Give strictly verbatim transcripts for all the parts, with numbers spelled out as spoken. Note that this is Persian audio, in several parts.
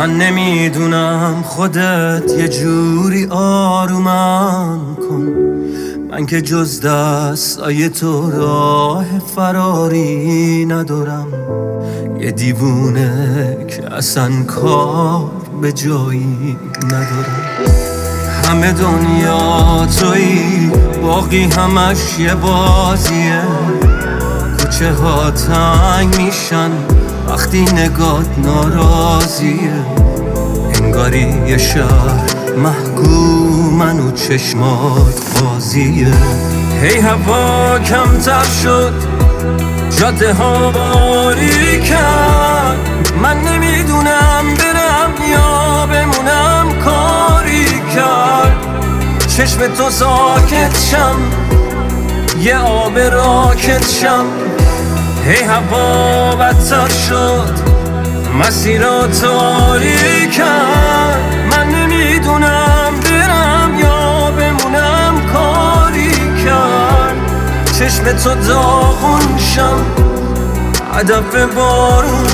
من نمیدونم خودت یه جوری آرومم کن، من که جز دستای تو راه فراری ندارم. یه دیوونه که اصلا کار به جایی ندارم. همه دنیا تویی، باقی همش یه بازیه. کوچه ها تنگ میشن وقتی نگات ناراضیه. انگاری یه شهر محکومن و چشمات بازیه. هی هوا کمتر شد، جاده ها باریکن، من نمیدونم برم یا بمونم. کاری کرد چشم تو ساکت شم، یه آب راکت شم. هی هوا بدتر شد، مسیرها تاریکن، من نمیدونم برم یا بمونم. کاری کرد چشم تو داغون شم، هدف بارون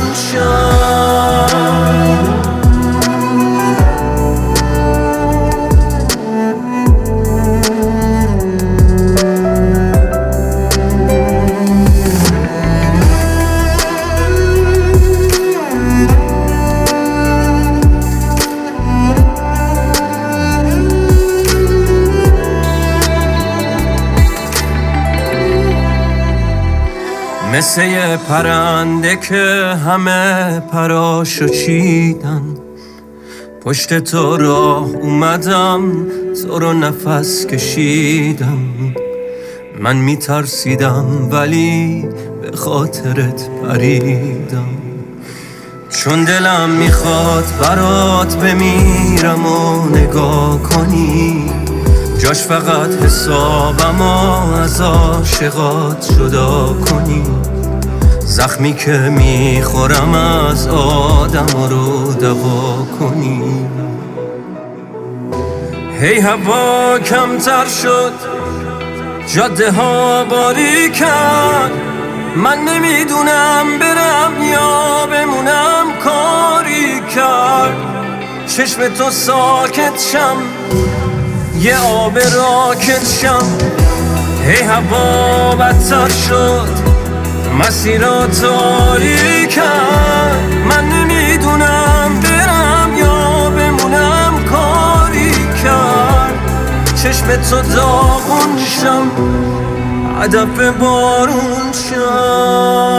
شم. مثل یه پرنده که همه پراشو چیدن، پشت تو راه اومدم، تو رو نفس کشیدم. من میترسیدم ولی به خاطرت پریدم، چون دلم میخواد برات بمیرم و نگاه کنی. جاش فقط حسابم از عاشقات جدا کنی. زخمی که میخورم از آدم رو دوا کنی. هی هوا کمتر شد، جاده ها باریکن، من نمیدونم برم یا بمونم. کاری کرد چشم تو ساکت شم، یه آب راکت شم. هی هوا بدتر شد، مسیرها تاریکن، من نمیدونم برم یا بمونم. کاری کرد چشم تو داغون شم، هدف بارون شم.